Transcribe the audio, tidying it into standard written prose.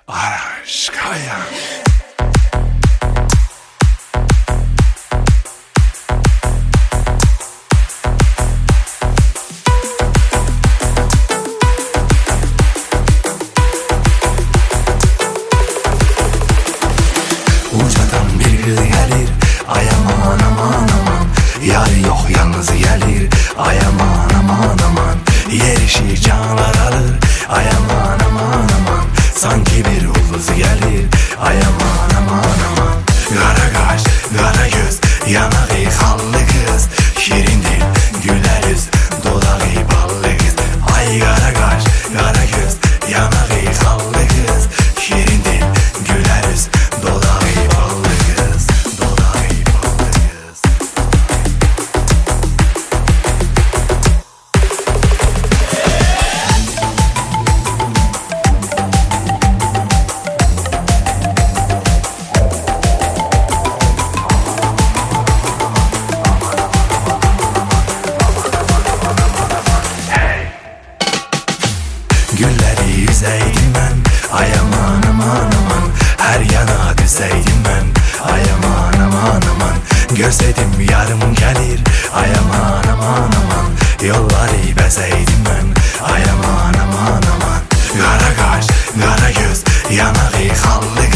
Aşkaya. Ucadan bir kız gelir, ay aman aman aman. Yarı yok yalnız gelir, ay aman aman aman. Yer işi canlar alır, ay aman aman aman. Sanki bir ulduz gelir, ay aman aman aman. Kara kaş, kara göz, yanağı hallı kız. Şirin dil, güler yüz, dodağı ballı kız. Ay kara kaş, kara göz, yanağı hallı kız. Şirin dil, güler yüz, dodağı ballı kız. Dodağı ballı kız. Gülleri yüzeydim ben, ay aman aman aman. Her yana düzeydim ben, ay aman aman aman. Görseydim yarım gelir, ay aman aman aman. Yolları bezeydim ben, ay aman aman aman. Kara kaş, kara göz, yanağı hallı